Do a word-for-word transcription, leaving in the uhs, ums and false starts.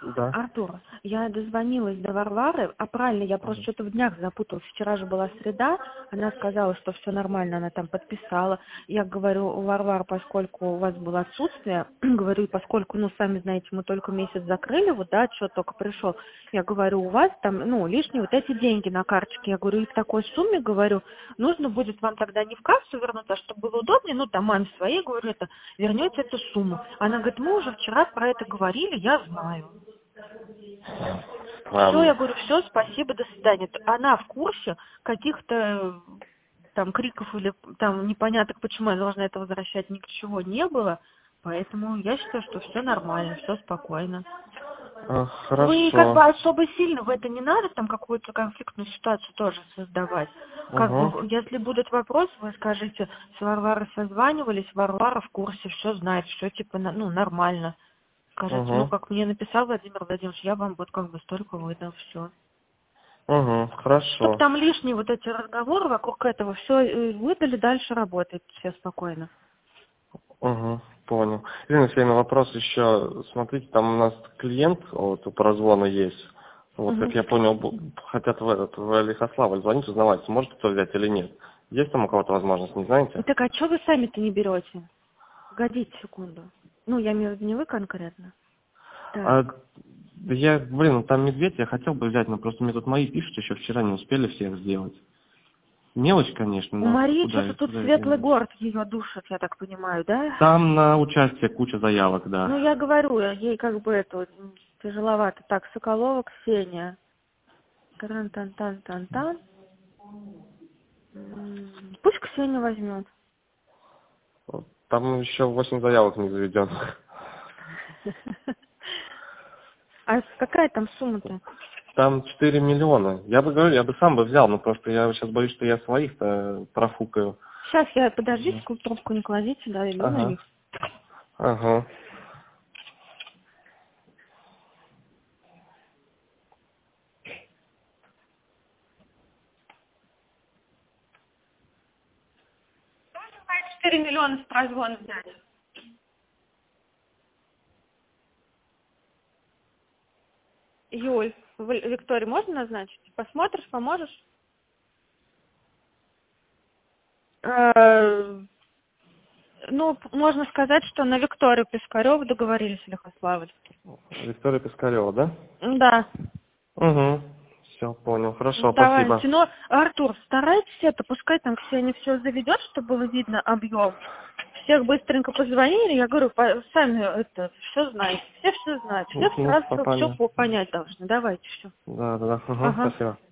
Да. Артур, я дозвонилась до Варвары, а правильно, я просто Мгм. что-то в днях запуталась. Вчера же была среда, она сказала, что все нормально, она там подписала. Я говорю, Варвара, поскольку у вас было отсутствие, говорю, поскольку, ну, сами знаете, мы только месяц закрыли, вот, да, отчет только пришел, я говорю, у вас там, ну, лишние вот эти деньги на карточке, я говорю, и в такой сумме, говорю, нужно будет вам тогда не в кассу вернуть, а чтобы было удобнее, ну, там, маме своей, говорю, это, вернете эту сумму. Она говорит, мы уже вчера про это говорили, я знаю. Все, я Странно. говорю, все, спасибо, до свидания. Т- Она в курсе каких-то э, там криков или там непоняток, почему я должна это возвращать, ничего не было. Поэтому я считаю, что все нормально, все спокойно. А, Вы как бы хорошо. особо сильно в это не надо, там какую-то конфликтную ситуацию тоже создавать. Как Угу. бы, если будут вопросы, вы скажите, с Варварой созванивались, Варвара в курсе, все знает, все типа, на- ну, нормально. Скажите, ну, Угу. как мне написал Владимир Владимирович, я вам вот как бы столько выдал, все. Угу. Чтобы Хорошо. там лишние вот эти разговоры вокруг этого все выдали, дальше работает все спокойно. Угу. Понял. Ирина Алексеевна, вопрос еще. Смотрите, там у нас клиент вот, по прозвону есть. Вот, как Мгм. я понял, бу- хотят в этот, в Лихославль звонить, узнавать, сможет кто взять или нет. Есть там у кого-то возможность, не знаете? Так а что вы сами-то не берете? Погодите секунду. Ну, я имею в виду не вы конкретно. А, Так. да я, блин, ну там медведь я хотел бы взять, но просто мне тут мои пишут, еще вчера не успели всех сделать. Мелочь, конечно, У но Марии куда, что-то её- тут куда ее светлый денешь? город ее душит, я так понимаю, да? Там на участие куча заявок, Ну, да. я говорю, ей как бы это вот, м, тяжеловато. Так, Соколова Ксения. Таран-тан-тан-тан-тан. М, Пусть Ксения возьмет. Вот там еще восемь заявок не заведен. А какая там сумма-то? Там четыре миллиона. Я бы говорю, я бы сам бы взял, но просто я сейчас боюсь, что я своих-то профукаю. Сейчас я, подождите, Мгм. трубку не кладите, да, иду на Ага. них. Ага. четыре миллиона с прозвона взять. Юль, в- Виктории можно назначить? Посмотришь, поможешь? Э, Ну, п- можно сказать, что на Викторию Пискареву договорились, Лихославль. Виктория Пискарева, да? Да. Угу. Все, понял. Хорошо, спасибо. Давайте. Но, Артур, старайтесь это, пускай там Ксения все заведет, чтобы было видно объем. Всех быстренько позвонили, я говорю, по- сами это все знаете, все все знают, все Угу, сразу все попали. понять должны. Давайте все. Да, да, да. Угу, Ага. спасибо.